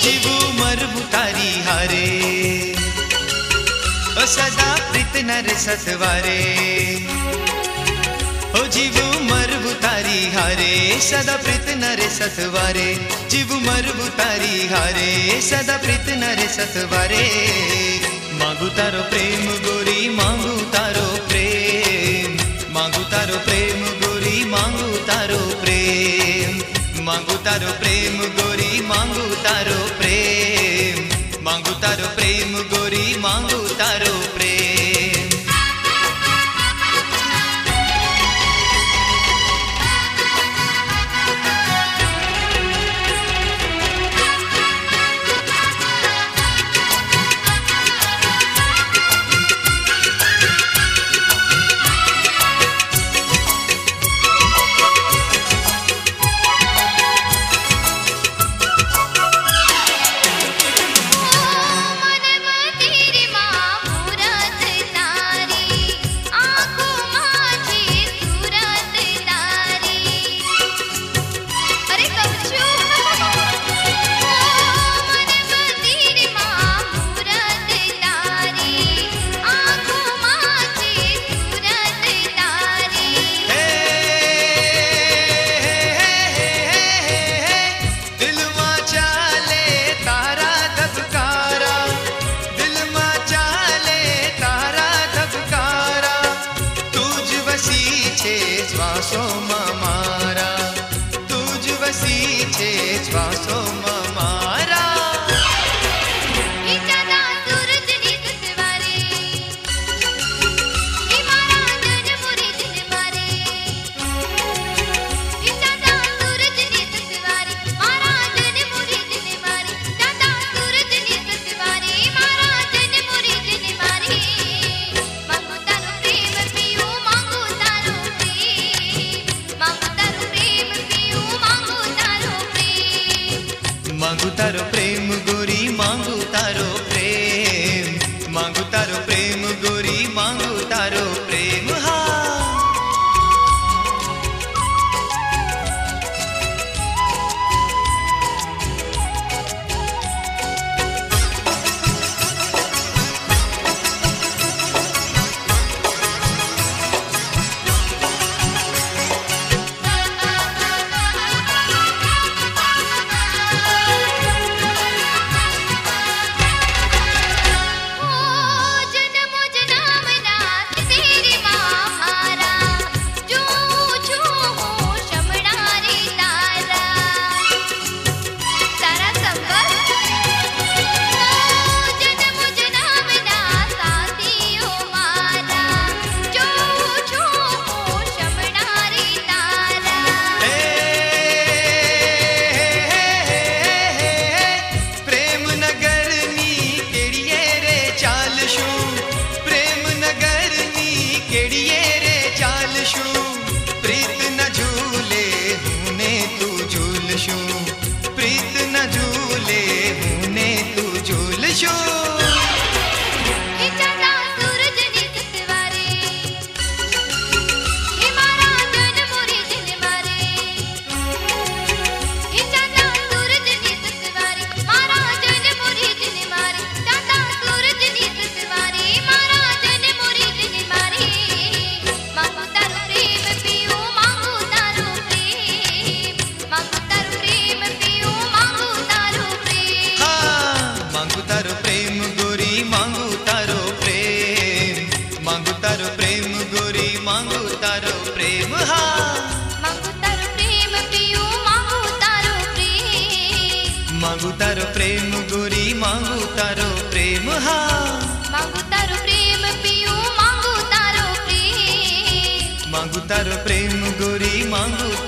जीवू मरबू तारी हारे, ओ सदा प्रीत नर सतवारे। ओ जीवू मरबू तारी हारे, सदा प्रीत नर सतवारे। जीवू मरबू तारी हारे, सदा प्रीत नर सतवारे। मांगू तारो प्रेम गोरी, मांगू तारो प्रेम, मांगू तारो प्रेम गोरी, मांगू तारो प्रेम, मांगू तारो प्रेम गोरी, मांगू तारो प्रेम, मांगू तारो प्रेम गोरी, मांगू तारो प्रेम। श्वासो मारा तुझ वसी छे, श्वासो मारा। मांगू तारो प्रेम गोरी, मांगू तारो प्रेम, मांगू तारो प्रेम गोरी, मांगू तारो प्रेम। हाँ प्रीत न झूले हूने तू झूलशू, प्रीत न झूले हूने तू झूलशू। मांगू तारो प्रेम गोरी, मांगू तारो प्रेम। हाँ मांगू तारो प्रेम पियो, मांगू तारो प्रेम, मांगू तारो प्रेम गोरी, मांगू